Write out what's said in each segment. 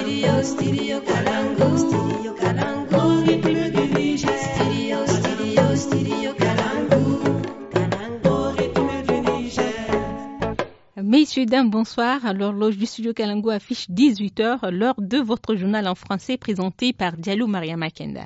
Messieurs, dames, bonsoir. L'horloge du studio Kalangu affiche 18h, l'heure de votre journal en français présenté par Diallo Maria Makenda.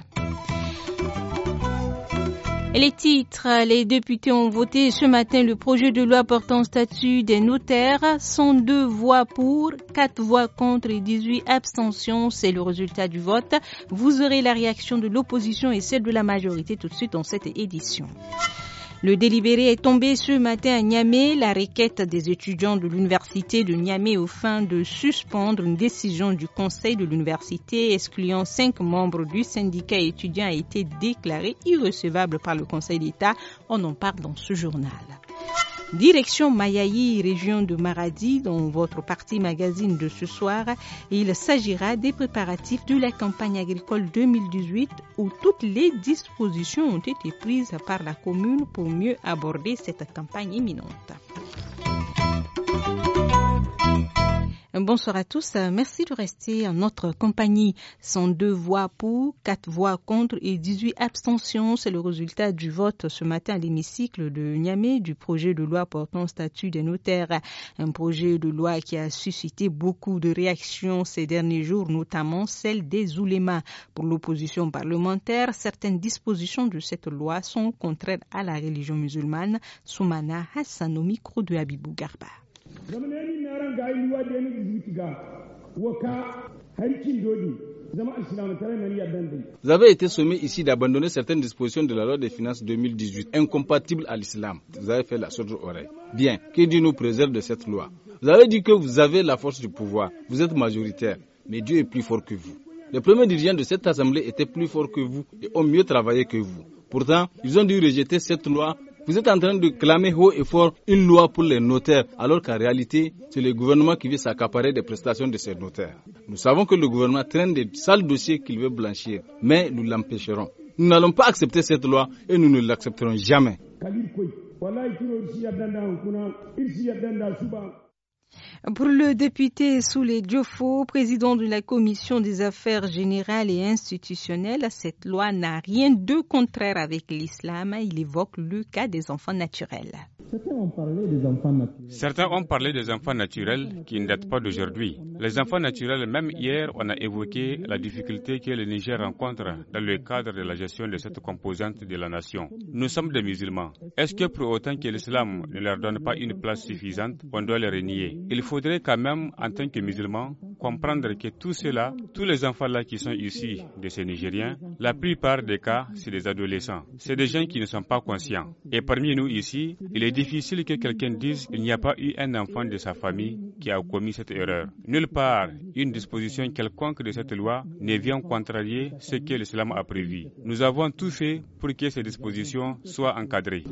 Les titres, les députés ont voté ce matin le projet de loi portant statut des notaires. 102 voix pour, 4 voix contre et 18 abstentions. C'est le résultat du vote. Vous aurez la réaction de l'opposition et celle de la majorité tout de suite dans cette édition. Le délibéré est tombé ce matin à Niamey. La requête des étudiants de l'université de Niamey aux fins de suspendre une décision du conseil de l'université excluant 5 membres du syndicat étudiant a été déclarée irrecevable par le Conseil d'État. On en parle dans ce journal. Direction Mayaï, région de Maradi, dans votre partie magazine de ce soir. Il s'agira des préparatifs de la campagne agricole 2018 où toutes les dispositions ont été prises par la commune pour mieux aborder cette campagne imminente. Bonsoir à tous, merci de rester en notre compagnie. 102 voix pour, 4 voix contre et 18 abstentions. C'est le résultat du vote ce matin à l'hémicycle de Niamey du projet de loi portant statut des notaires. Un projet de loi qui a suscité beaucoup de réactions ces derniers jours, notamment celle des oulémas. Pour l'opposition parlementaire, certaines dispositions de cette loi sont contraires à la religion musulmane. Soumana Hassan au micro de Habibou Garba. Vous avez été sommé ici d'abandonner certaines dispositions de la loi des finances 2018, incompatibles à l'islam. Vous avez fait la sourde oreille. Bien, que Dieu nous préserve de cette loi. Vous avez dit que vous avez la force du pouvoir, vous êtes majoritaire, mais Dieu est plus fort que vous. Les premiers dirigeants de cette assemblée étaient plus forts que vous et ont mieux travaillé que vous. Pourtant, ils ont dû rejeter cette loi. Vous êtes en train de clamer haut et fort une loi pour les notaires, alors qu'en réalité, c'est le gouvernement qui veut s'accaparer des prestations de ces notaires. Nous savons que le gouvernement traîne des sales dossiers qu'il veut blanchir, mais nous l'empêcherons. Nous n'allons pas accepter cette loi et nous ne l'accepterons jamais. Pour le député Soulé Diofo, président de la Commission des affaires générales et institutionnelles, cette loi n'a rien de contraire avec l'islam. Il évoque le cas des enfants naturels. Certains ont parlé des enfants naturels qui ne datent pas d'aujourd'hui. Les enfants naturels, même hier, on a évoqué la difficulté que le Niger rencontre dans le cadre de la gestion de cette composante de la nation. Nous sommes des musulmans. Est-ce que pour autant que l'islam ne leur donne pas une place suffisante, on doit les renier? Il faudrait quand même, en tant que musulmans, comprendre que tout cela, tous les enfants-là qui sont issus de ces Nigériens, la plupart des cas, c'est des adolescents. C'est des gens qui ne sont pas conscients. Et parmi nous ici, il est difficile que quelqu'un dise qu'il n'y a pas eu un enfant de sa famille qui a commis cette erreur. Nulle part, une disposition quelconque de cette loi ne vient contrarier ce que l'islam a prévu. Nous avons tout fait pour que ces dispositions soient encadrées.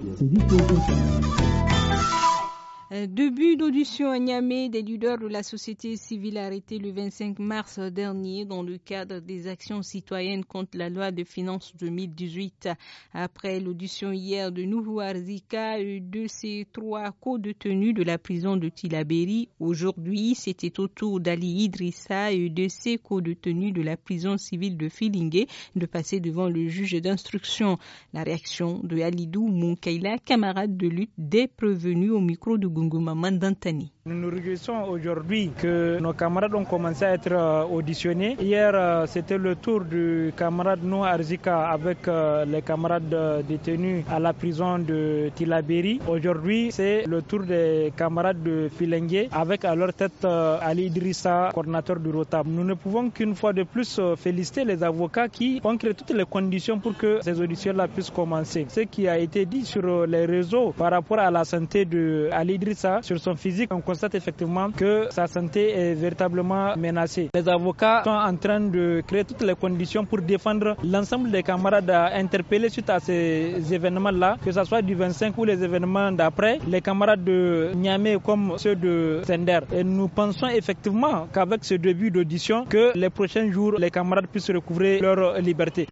Début d'audition à Niamey des leaders de la société civile arrêtés le 25 mars dernier dans le cadre des actions citoyennes contre la loi de finances 2018. Après l'audition hier de Nuhu Arzika et de ses 3 co-détenus de la prison de Tillabéri, aujourd'hui c'était au tour d'Ali Idrissa et de ses co-détenus de la prison civile de Filingué de passer devant le juge d'instruction. La réaction de Alidou Moukaila, camarade de lutte des prévenus au micro de Gunguma Mandantani. Nous nous réjouissons aujourd'hui que nos camarades ont commencé à être auditionnés. Hier, c'était le tour du camarade Noah Arzika avec les camarades détenus à la prison de Tillabéri. Aujourd'hui, c'est le tour des camarades de Filengue avec à leur tête Ali Idrissa, coordinateur du ROTAB. Nous ne pouvons qu'une fois de plus féliciter les avocats qui ont créé toutes les conditions pour que ces auditions-là puissent commencer. Ce qui a été dit sur les réseaux par rapport à la santé de Ali Idrissa, sur son physique, on constate effectivement que sa santé est véritablement menacée. Les avocats sont en train de créer toutes les conditions pour défendre l'ensemble des camarades interpellés suite à ces événements-là, que ce soit du 25 ou les événements d'après, les camarades de Niamey comme ceux de Sender. Et nous pensons effectivement qu'avec ce début d'audition, que les prochains jours, les camarades puissent recouvrer leur liberté.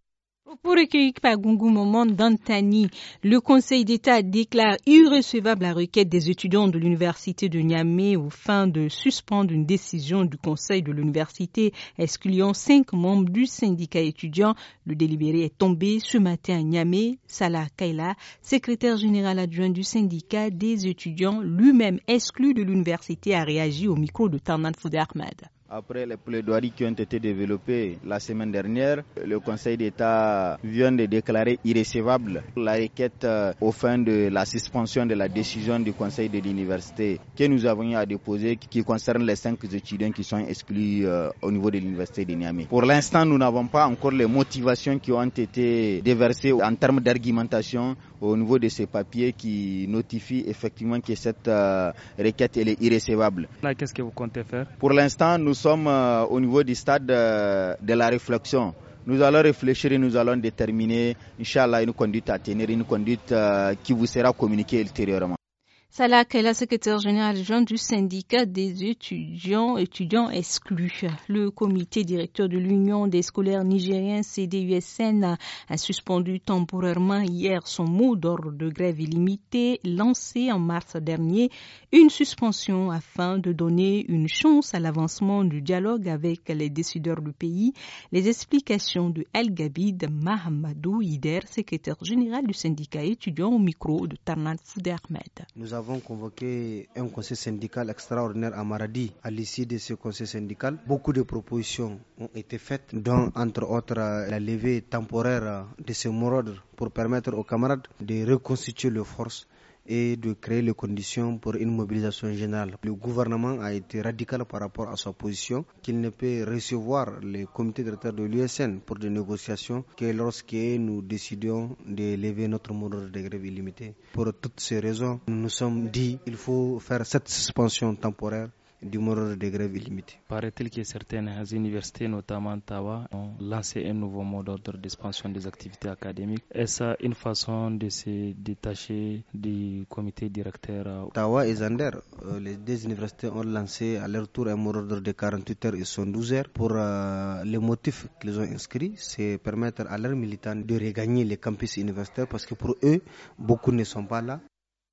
Pour recueillir par Gungu Momon Dantani, le Conseil d'État déclare irrecevable la requête des étudiants de l'Université de Niamey aux fins de suspendre une décision du Conseil de l'Université excluant 5 membres du syndicat étudiant. Le délibéré est tombé ce matin à Niamey. Salah Kaila, secrétaire général adjoint du syndicat des étudiants, lui-même exclu de l'université, a réagi au micro de Tarnan Foudé Ahmed. Après les plaidoiries qui ont été développées la semaine dernière, le Conseil d'État vient de déclarer irrecevable la requête aux fins de la suspension de la décision du Conseil de l'université que nous avons à déposer qui concerne les 5 étudiants qui sont exclus au niveau de l'université de Niamey. Pour l'instant, nous n'avons pas encore les motivations qui ont été déversées en termes d'argumentation au niveau de ces papiers qui notifient effectivement que cette requête elle est irrecevable. Là, qu'est-ce que vous comptez faire? Pour l'instant, nous sommes au niveau du stade de la réflexion. Nous allons réfléchir et nous allons déterminer, Inch'Allah, une conduite à tenir, une conduite qui vous sera communiquée ultérieurement. Salah Kaila, secrétaire général adjoint du syndicat des étudiants exclus. Le comité directeur de l'Union des scolaires nigériens CDUSN a suspendu temporairement hier son mot d'ordre de grève illimitée lancé en mars dernier, une suspension afin de donner une chance à l'avancement du dialogue avec les décideurs du pays. Les explications de El-Gabid Mahamadou Hider, secrétaire général du syndicat étudiant au micro de Tarnan Foudé Ahmed. Nous avons convoqué un conseil syndical extraordinaire à Maradi. À l'issue de ce conseil syndical, beaucoup de propositions ont été faites, dont entre autres la levée temporaire de ce mot d'ordre pour permettre aux camarades de reconstituer leurs forces et de créer les conditions pour une mobilisation générale. Le gouvernement a été radical par rapport à sa position qu'il ne peut recevoir les comités directeurs de l'USN pour des négociations que lorsque nous décidions de lever notre mot d'ordre de grève illimitée. Pour toutes ces raisons, nous nous sommes dit qu'il faut faire cette suspension temporaire du mot d'ordre de grève illimitée. Paraît-il que certaines universités, notamment Tawa, ont lancé un nouveau mot d'ordre d'expansion des activités académiques. Est-ce une façon de se détacher du comité directeur? Tawa et Zander, les deux universités ont lancé à leur tour un mot d'ordre de 48 heures et 72 heures. Pour les motifs qu'ils ont inscrits, c'est permettre à leurs militants de regagner les campus universitaires parce que pour eux, beaucoup ne sont pas là.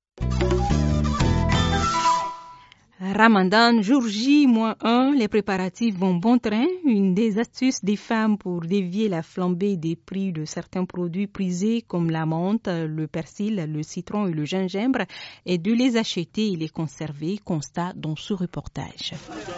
Ramadan, jour J-1, les préparatifs vont bon train. Une des astuces des femmes pour dévier la flambée des prix de certains produits prisés comme la menthe, le persil, le citron et le gingembre est de les acheter et les conserver, constat dans ce reportage.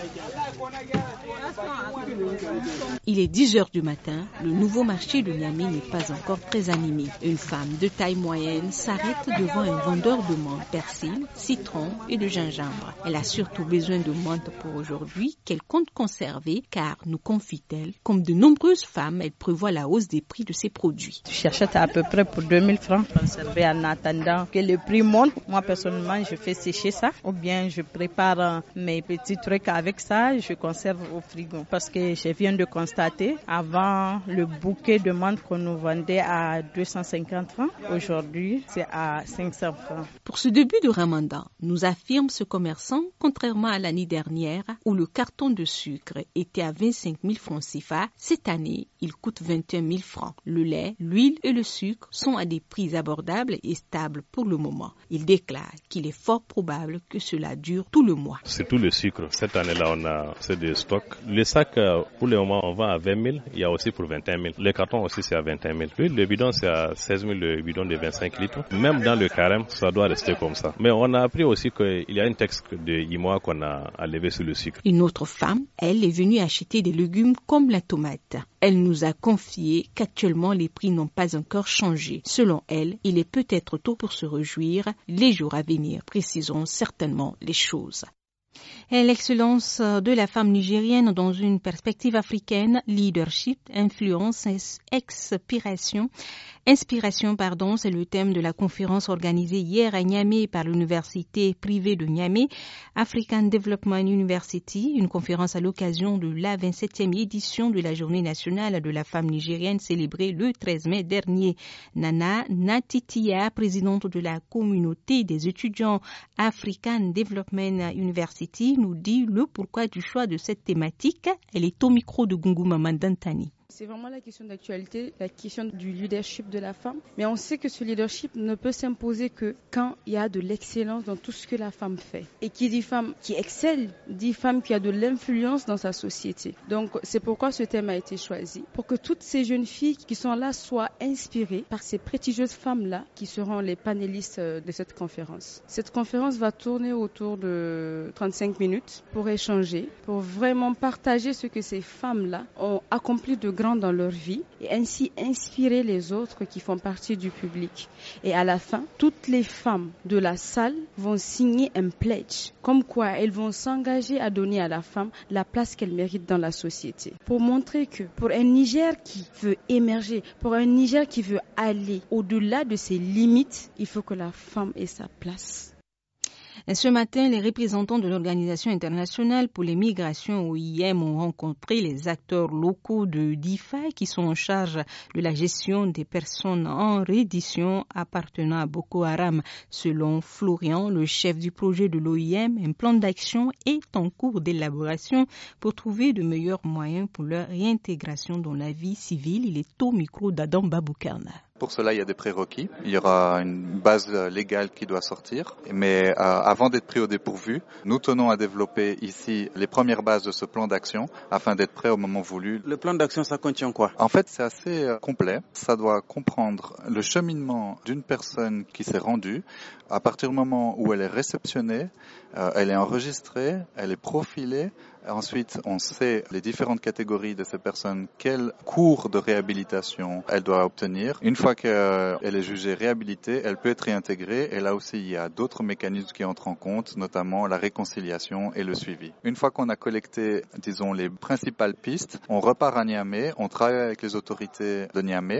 Il est 10 heures du matin, le nouveau marché de Niamey n'est pas encore très animé. Une femme de taille moyenne s'arrête devant un vendeur de menthe, persil, citron et de gingembre. Elle a surtout besoin de menthe pour aujourd'hui qu'elle compte conserver car, nous confie-t-elle, comme de nombreuses femmes, elle prévoit la hausse des prix de ses produits. J'achète à peu près pour 2000 francs conservé en attendant que le prix monte. Moi personnellement, je fais sécher ça ou bien je prépare mes petits trucs avec ça, je conserve au frigo parce que je viens de constater avant le bouquet de menthe qu'on nous vendait à 250 francs, aujourd'hui c'est à 500 francs. Pour ce début de Ramadan, nous affirme ce commerçant, contrairement à l'année dernière où le carton de sucre était à 25 000 francs CFA, cette année il coûte 21 000 francs. Le lait, l'huile et le sucre sont à des prix abordables et stables pour le moment. Il déclare qu'il est fort probable que cela dure tout le mois. C'est tout le sucre. Cette année-là, on a assez de stock. Le sac, pour le moment, on vend à 20 000. Il y a aussi pour 21 000. Le carton aussi, c'est à 21 000. L'huile, le bidon, c'est à 16 000, le bidon de 25 litres. Même dans le carême, ça doit rester comme ça. Mais on a appris aussi qu'il y a un texte de IMOA qu'on a enlevé sur le sucre. Une autre femme, elle, est venue acheter des légumes comme la tomate. Elle nous a confié qu'actuellement les prix n'ont pas encore changé. Selon elle, il est peut-être tôt pour se réjouir. Les jours à venir préciseront certainement les choses. Et l'excellence de la femme nigérienne dans une perspective africaine, leadership, influence, inspiration, c'est le thème de la conférence organisée hier à Niamey par l'université privée de Niamey, African Development University, une conférence à l'occasion de la 27e édition de la Journée nationale de la femme nigérienne célébrée le 13 mai dernier. Nana Natitia, présidente de la communauté des étudiants African Development University, nous dit le pourquoi du choix de cette thématique. Elle est au micro de Gungu Mamandantani. C'est vraiment la question d'actualité, la question du leadership de la femme. Mais on sait que ce leadership ne peut s'imposer que quand il y a de l'excellence dans tout ce que la femme fait. Et qui dit femme qui excelle, dit femme qui a de l'influence dans sa société. Donc c'est pourquoi ce thème a été choisi. Pour que toutes ces jeunes filles qui sont là soient inspirées par ces prestigieuses femmes-là qui seront les panélistes de cette conférence. Cette conférence va tourner autour de 35 minutes pour échanger, pour vraiment partager ce que ces femmes-là ont accompli de grand dans leur vie et ainsi inspirer les autres qui font partie du public. Et à la fin, toutes les femmes de la salle vont signer un pledge, comme quoi elles vont s'engager à donner à la femme la place qu'elle mérite dans la société. Pour montrer que pour un Niger qui veut émerger, pour un Niger qui veut aller au-delà de ses limites, il faut que la femme ait sa place. Ce matin, les représentants de l'Organisation internationale pour les migrations OIM ont rencontré les acteurs locaux de DIFA qui sont en charge de la gestion des personnes en reddition appartenant à Boko Haram. Selon Florian, le chef du projet de l'OIM, un plan d'action est en cours d'élaboration pour trouver de meilleurs moyens pour leur réintégration dans la vie civile. Il est au micro d'Adam Baboukarna. Pour cela, il y a des prérequis. Il y aura une base légale qui doit sortir. Mais avant d'être pris au dépourvu, nous tenons à développer ici les premières bases de ce plan d'action afin d'être prêt au moment voulu. Le plan d'action, ça contient quoi? En fait, c'est assez complet. Ça doit comprendre le cheminement d'une personne qui s'est rendue. À partir du moment où elle est réceptionnée, elle est enregistrée, elle est profilée. Ensuite, on sait les différentes catégories de ces personnes, quel cours de réhabilitation elle doit obtenir. Une fois qu'elle est jugée réhabilitée, elle peut être réintégrée. Et là aussi, il y a d'autres mécanismes qui entrent en compte, notamment la réconciliation et le suivi. Une fois qu'on a collecté, disons, les principales pistes, on repart à Niamey, on travaille avec les autorités de Niamey.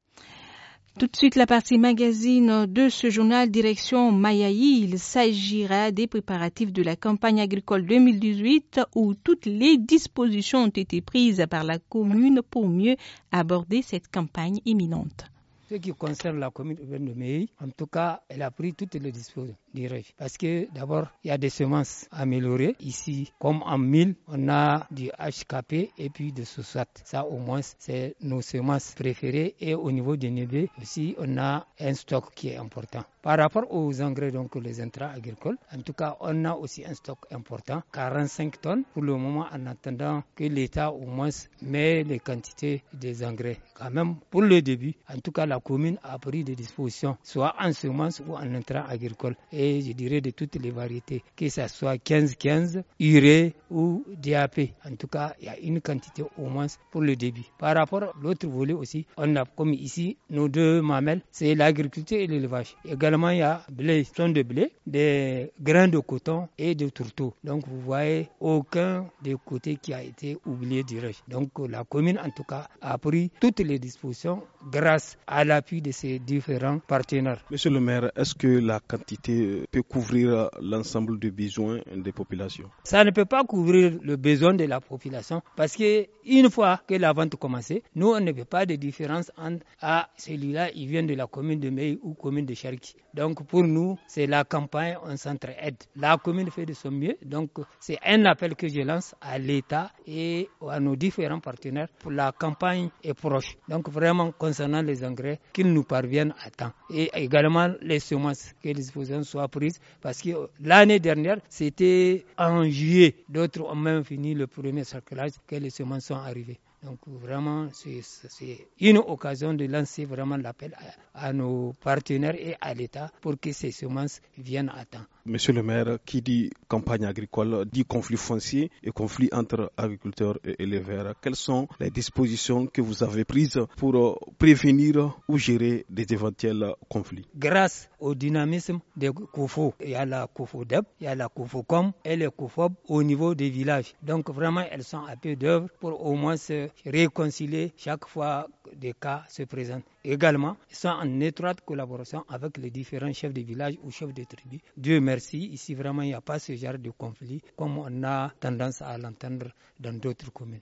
Tout de suite, la partie magazine de ce journal, direction Mayaï. Il s'agira des préparatifs de la campagne agricole 2018 où toutes les dispositions ont été prises par la commune pour mieux aborder cette campagne imminente. Ce qui concerne la commune urbaine de Mayaï, en tout cas, elle a pris toutes les dispositions, dirais-je. Parce que d'abord, il y a des semences améliorées. Ici, comme en 1000, on a du HKP et puis de Sousat. Ça, au moins, c'est nos semences préférées. Et au niveau des Nébé aussi, on a un stock qui est important. Par rapport aux engrais, donc les intrants agricoles, en tout cas, on a aussi un stock important, 45 tonnes pour le moment, en attendant que l'État au moins met les quantités des engrais. Quand même, pour le début, en tout cas, la commune a pris des dispositions, soit en semences ou en intrants agricoles. Et je dirais de toutes les variétés, que ce soit 15-15, urée ou DAP. En tout cas, il y a une quantité au moins pour le début. Par rapport à l'autre volet aussi, on a comme ici, nos deux mamelles, c'est l'agriculture et l'élevage. Également, il y a blé, son de blé, des grains de coton et de tourteaux. Donc, vous voyez, aucun des côtés qui a été oublié, dirais-je. Donc, la commune, en tout cas, a pris toutes les dispositions grâce à l'appui de ses différents partenaires. Monsieur le maire, est-ce que la quantité peut couvrir l'ensemble des besoins des populations? Ça ne peut pas couvrir le besoin de la population parce qu'une fois que la vente commence, nous, on ne fait pas de différence entre celui-là, il vient de la commune de Mayaï ou commune de Cherki. Donc pour nous, c'est la campagne, on s'entraide. La commune fait de son mieux. Donc c'est un appel que je lance à l'État et à nos différents partenaires pour la campagne est proche. Donc vraiment concernant les engrais, qu'ils nous parviennent à temps. Et également les semences, que les dispositions soient prises. Parce que l'année dernière, c'était en juillet. D'autres ont même fini le premier cerclage que les semences sont arrivées. Donc vraiment, c'est une occasion de lancer vraiment l'appel à nos partenaires et à l'État pour que ces semences viennent à temps. Monsieur le maire, qui dit campagne agricole, dit conflit foncier et conflit entre agriculteurs et éleveurs. Quelles sont les dispositions que vous avez prises pour prévenir ou gérer des éventuels conflits? Grâce au dynamisme des COFO, il y a la COFODEP, il y a la COFOCOM et les COFOB au niveau des villages. Donc vraiment, elles sont à peu d'œuvre pour au moins se réconcilier chaque fois que des cas se présentent. Également, ils sont en étroite collaboration avec les différents chefs de village ou chefs de tribu. Dieu merci, ici vraiment il n'y a pas ce genre de conflit comme on a tendance à l'entendre dans d'autres communes.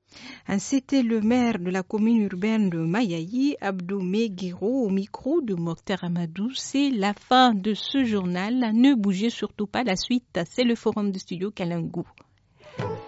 C'était le maire de la commune urbaine de Mayaï, Abdoumé Guiro, au micro de Mokhtar Amadou. C'est la fin de ce journal. Ne bougez surtout pas, la suite, c'est le forum du studio Kalangou.